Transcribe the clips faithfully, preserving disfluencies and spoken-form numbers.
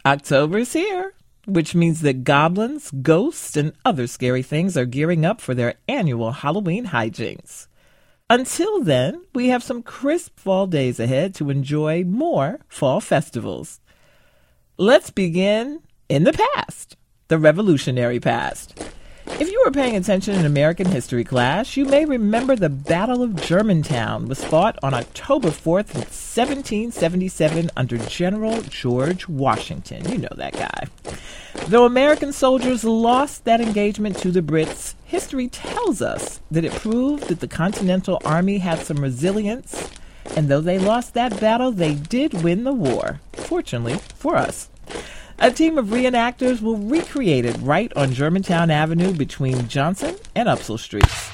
October's here, which means that goblins, ghosts, and other scary things are gearing up for their annual Halloween hijinks. Until then, we have some crisp fall days ahead to enjoy more fall festivals. Let's begin in the past, the revolutionary past. If you were paying attention in American history class, you may remember the Battle of Germantown was fought on October fourth, seventeen seventy-seven under General George Washington. You know that guy. Though American soldiers lost that engagement to the Brits, history tells us that it proved that the Continental Army had some resilience, and though they lost that battle, they did win the war, fortunately for us. A team of reenactors will recreate it right on Germantown Avenue between Johnson and Upsall Streets.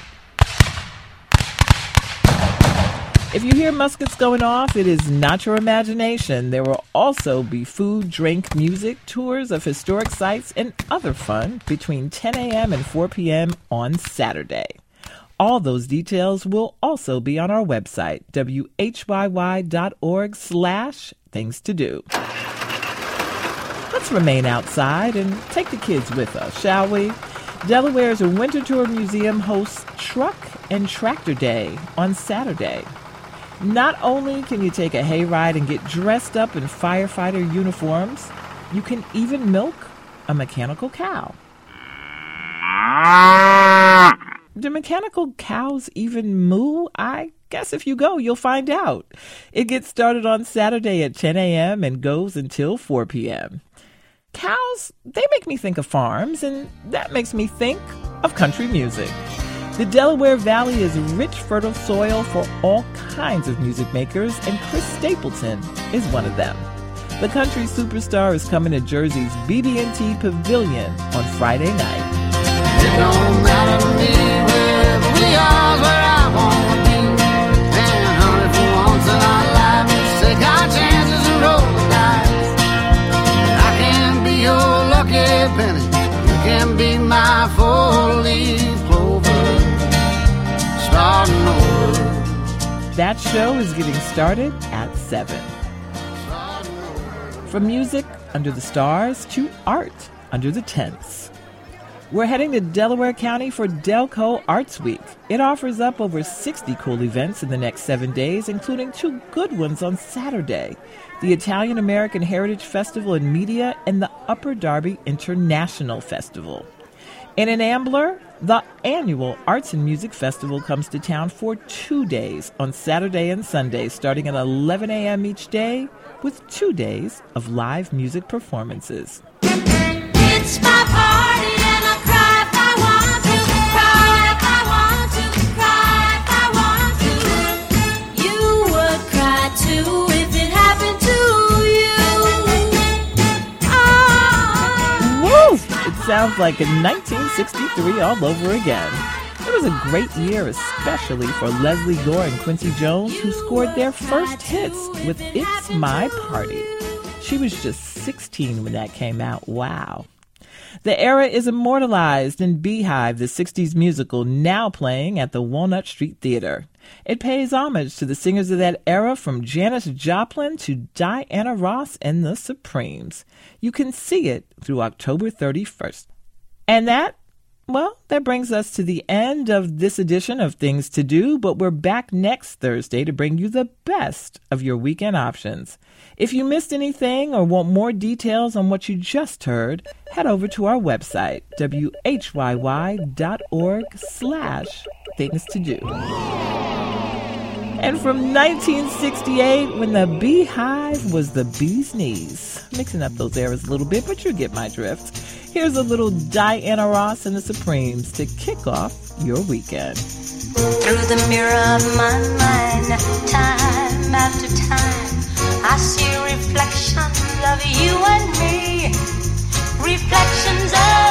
If you hear muskets going off, it is not your imagination. There will also be food, drink, music, tours of historic sites, and other fun between ten a.m. and four p.m. on Saturday. All those details will also be on our website, W H Y Y dot org slash things to do. Let's remain outside and take the kids with us, shall we? Delaware's Winter Tour Museum hosts Truck and Tractor Day on Saturday. Not only can you take a hayride and get dressed up in firefighter uniforms, you can even milk a mechanical cow. Do mechanical cows even moo? I guess if you go, you'll find out. It gets started on Saturday at ten a.m. and goes until four p.m. Cows, they make me think of farms, and that makes me think of country music. The Delaware Valley is rich, fertile soil for all kinds of music makers, and Chris Stapleton is one of them. The country superstar is coming to Jersey's B B and T Pavilion on Friday night. It don't matter to me wherever we are, where I want to be. And honey, for once in our lives, let's take our chances and roll the dice. I can be your lucky penny, you can be my four-leaf clover, starting over. That show is getting started at seven. From music under the stars to art under the tents. We're heading to Delaware County for Delco Arts Week. It offers up over sixty cool events in the next seven days, including two good ones on Saturday, the Italian American Heritage Festival in Media and the Upper Darby International Festival. And in Ambler, the annual Arts and Music Festival comes to town for two days on Saturday and Sunday, starting at eleven a.m. each day, with two days of live music performances. It's my party and I cry if I want to, cry if I want to, cry if I want to. You would cry too if it happened to you. Oh. Woo! It sounds like a nineteen sixty-three all over again. It was a great year, especially for Leslie Gore and Quincy Jones, who scored their first hits with It's My Party. She was just sixteen when that came out. Wow. The era is immortalized in Beehive, the sixties musical, now playing at the Walnut Street Theater. It pays homage to the singers of that era, from Janis Joplin to Diana Ross and the Supremes. You can see it through October thirty-first. And that, well, that brings us to the end of this edition of Things to Do, but we're back next Thursday to bring you the best of your weekend options. If you missed anything or want more details on what you just heard, head over to our website, W H Y Y dot org slash things to do. And from nineteen sixty-eight, when the Beehive was the bee's knees. Mixing up those eras a little bit, but you get my drift. Here's a little Diana Ross and the Supremes to kick off your weekend. Through the mirror of my mind, time after time, I see reflections of you and me, reflections of